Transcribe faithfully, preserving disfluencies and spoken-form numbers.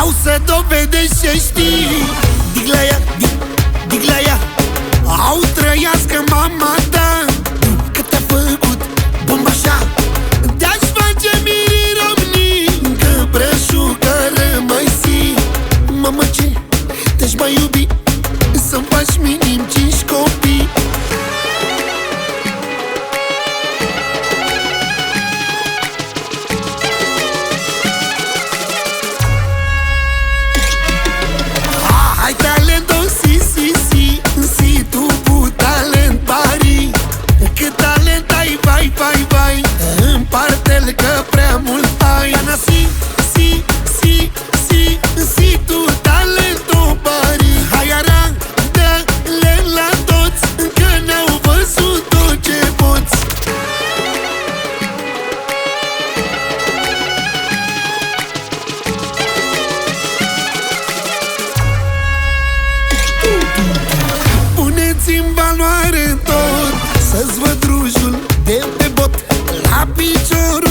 Vreau să dovedești ce știi. Dig la ea, dig, dig la ea. Au trăiască mama ta, că te-a făcut bomba așa. Te-aș face mirii romni, că brășucă rămâi si. Mamă, ce te-aș mai iubi, să-mi faci minim cinci copii. Ai talento, si, si, si, si, tu cu talent pari. Cât talent ai, vai, vai, vai, împarte-l că prea mult ai. Ana, si, si, si, si, si, tu talento pari. Hai arată-le la toți, că n-au văzut tot ce poți. Puneți-n valoare tot, să-ți văd rujul de pe bot la picior.